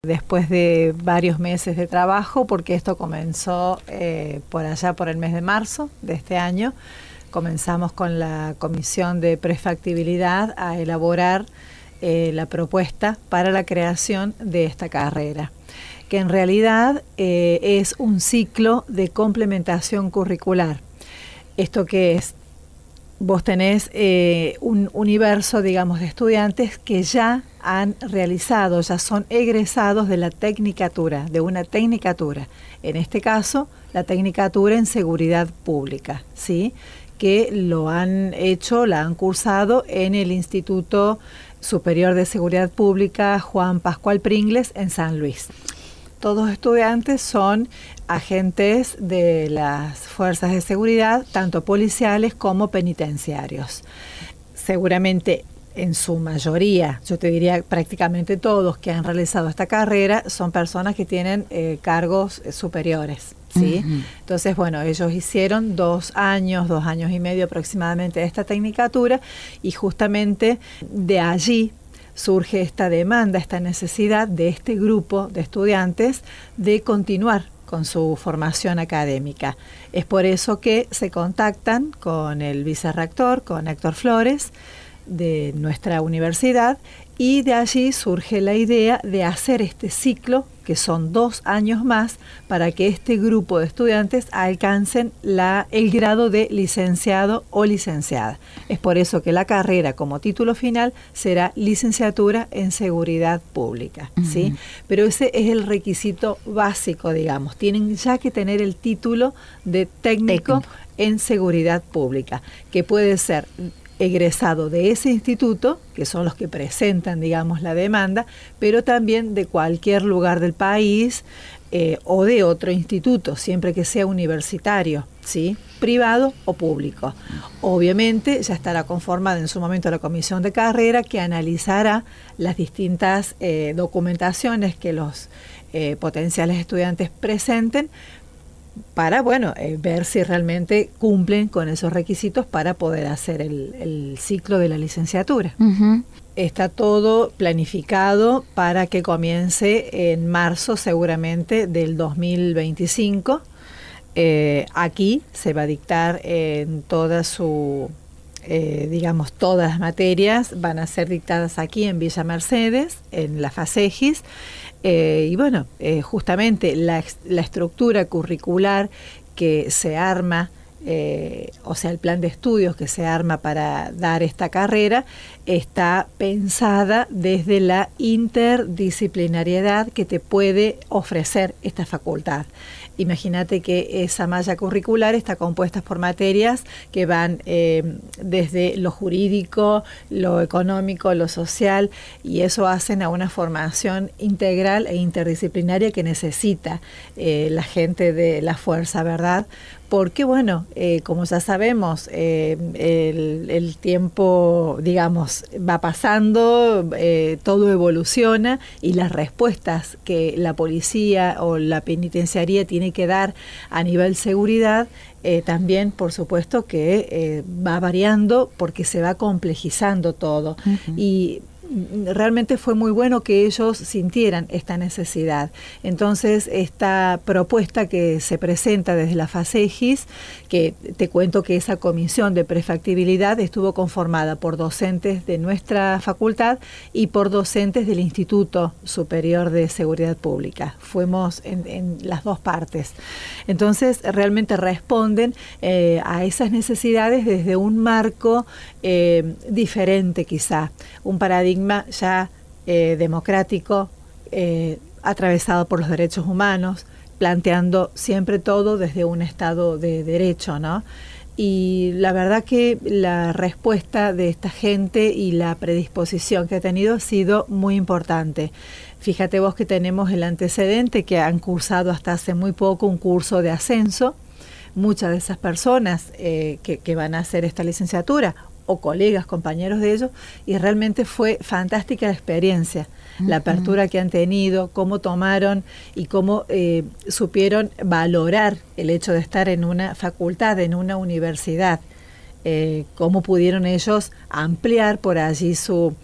Después de varios meses de trabajo, porque esto comenzó por allá por el mes de marzo de este año, comenzamos con la Comisión de Prefactibilidad a elaborar la propuesta para la creación de esta carrera, que en realidad es un ciclo de complementación curricular. ¿Esto qué es? Vos tenés un universo, digamos, de estudiantes que ya han realizado, ya son egresados de la tecnicatura, de una tecnicatura. En este caso, la tecnicatura en seguridad pública, ¿sí? Que lo han hecho, la han cursado en el Instituto Superior de Seguridad Pública Juan Pascual Pringles en San Luis. Todos estudiantes son agentes de las fuerzas de seguridad, tanto policiales como penitenciarios. Seguramente en su mayoría, yo te diría prácticamente todos que han realizado esta carrera, son personas que tienen cargos superiores, ¿sí? Entonces, bueno, ellos hicieron 2 años y medio aproximadamente de esta tecnicatura y justamente de allí surge esta demanda, esta necesidad de este grupo de estudiantes de continuar con su formación académica. Es por eso que se contactan con el vicerrector, con Héctor Flores, de nuestra universidad, y de allí surge la idea de hacer este ciclo, que son 2 años más, para que este grupo de estudiantes alcancen el grado de licenciado o licenciada. Es por eso que la carrera como título final será licenciatura en seguridad pública, ¿sí? Pero ese es el requisito básico, digamos. Tienen ya que tener el título de técnico en seguridad pública, que puede ser egresado de ese instituto, que son los que presentan, digamos, la demanda, pero también de cualquier lugar del país o de otro instituto, siempre que sea universitario, ¿sí? Privado o público. Obviamente ya estará conformada en su momento la comisión de carrera que analizará las distintas documentaciones que los potenciales estudiantes presenten, para, ver si realmente cumplen con esos requisitos para poder hacer el ciclo de la licenciatura. Está todo planificado para que comience en marzo seguramente del 2025. Aquí se va a dictar en toda su, todas las materias van a ser dictadas aquí en Villa Mercedes, en la FASEGIS. Justamente la estructura curricular que se arma, el plan de estudios que se arma para dar esta carrera, está pensada desde la interdisciplinariedad que te puede ofrecer esta facultad. Imagínate que esa malla curricular está compuesta por materias que van desde lo jurídico, lo económico, lo social, y eso hacen a una formación integral e interdisciplinaria que necesita la gente de la fuerza, ¿verdad? Porque, como ya sabemos, el tiempo, va pasando, todo evoluciona y las respuestas que la policía o la penitenciaría tiene que dar a nivel seguridad también, por supuesto, que va variando porque se va complejizando todo. Y realmente fue muy bueno que ellos sintieran esta necesidad. Entonces, esta propuesta que se presenta desde la FASEGIS, que te cuento que esa comisión de prefactibilidad estuvo conformada por docentes de nuestra facultad y por docentes del Instituto Superior de Seguridad Pública. Fuimos en las dos partes. Entonces, realmente responden a esas necesidades desde un marco diferente quizá, un paradigma ya democrático, atravesado por los derechos humanos, planteando siempre todo desde un Estado de Derecho, ¿no? Y la verdad que la respuesta de esta gente y la predisposición que ha tenido ha sido muy importante. Fíjate vos que tenemos el antecedente que han cursado hasta hace muy poco un curso de ascenso. Muchas de esas personas que van a hacer esta licenciatura o colegas, compañeros de ellos, y realmente fue fantástica la experiencia, la apertura que han tenido, cómo tomaron y cómo supieron valorar el hecho de estar en una facultad, en una universidad, cómo pudieron ellos ampliar por allí su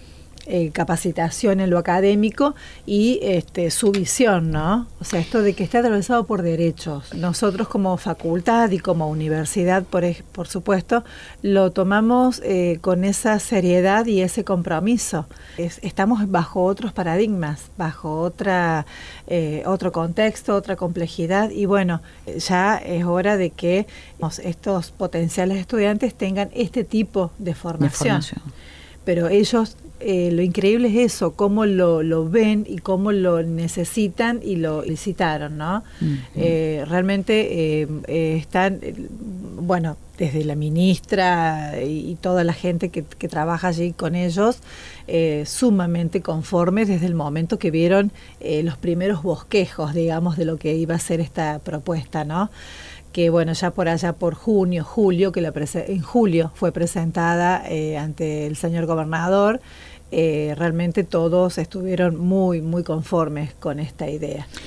capacitación en lo académico y su visión, ¿no? O sea, esto de que está atravesado por derechos. Nosotros como facultad y como universidad, por supuesto, lo tomamos con esa seriedad y ese compromiso. Estamos bajo otros paradigmas, bajo otro contexto, otra complejidad, y bueno, ya es hora de que estos potenciales estudiantes tengan este tipo de formación. Pero ellos, lo increíble es eso, cómo lo ven y cómo lo necesitan y lo licitaron, ¿no? Realmente están, bueno, desde la ministra y toda la gente que trabaja allí con ellos, sumamente conformes desde el momento que vieron los primeros bosquejos, digamos, de lo que iba a ser esta propuesta, ¿no? Que bueno, ya por allá por julio, en julio fue presentada ante el señor gobernador. Realmente todos estuvieron muy, muy conformes con esta idea.